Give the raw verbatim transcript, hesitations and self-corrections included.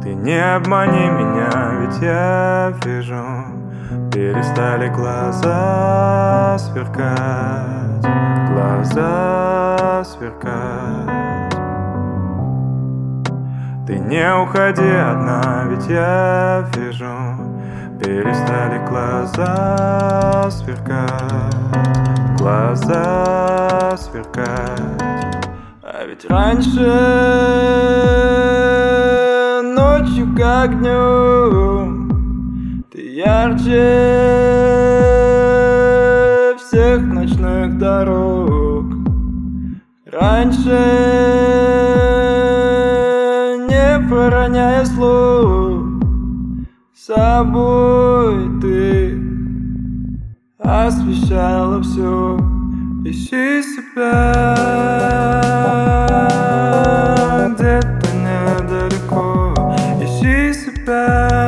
Ты не обмани меня, ведь я вижу, перестали глаза сверкать, глаза сверкать. Ты не уходи одна, ведь я вижу, перестали глаза сверкать, глаза сверкать. А ведь раньше ночью как днем ты ярче всех ночных дорог. Раньше, не пророняя слов, собой ты освещала все. Ищи себя где-то недалеко, ищи себя.